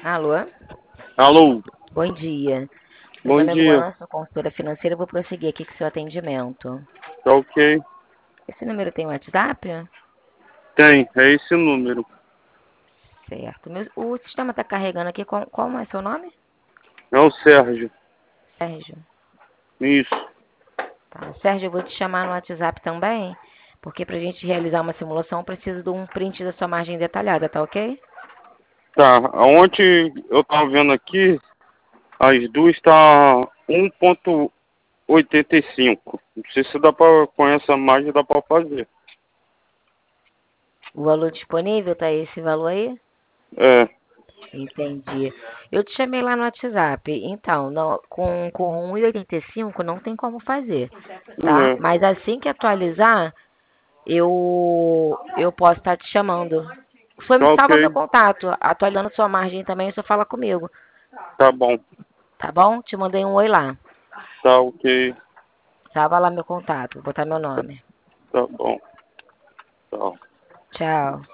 Alô? Alô, Bom dia. Meu bom nome é dia. Luana, sou consultora financeira. Eu vou prosseguir aqui com o seu atendimento. Tá ok? Esse número tem WhatsApp? Tem, é esse o número. Certo. O sistema está carregando aqui. Como é seu nome? É o Sérgio. Sérgio. Isso. Tá. Sérgio, eu vou te chamar no WhatsApp também, porque para a gente realizar uma simulação, eu preciso de um print da sua margem detalhada, tá ok? Tá, ontem eu tava vendo aqui, as duas tá 1,85. Não sei se dá pra, com essa margem dá pra fazer. O valor disponível tá esse valor aí? É, Entendi. Eu te chamei lá no WhatsApp. Então, com 1,85 não tem como fazer, tá? é. Mas assim que atualizar, eu posso estar te chamando. Só me Tá salva meu ok. contato. Atualizando sua margem também, só fala comigo. Tá bom. Tá bom? Te mandei um oi lá. Tá ok. Salva lá meu contato. Vou botar meu nome. Tá bom. Tá. Tchau.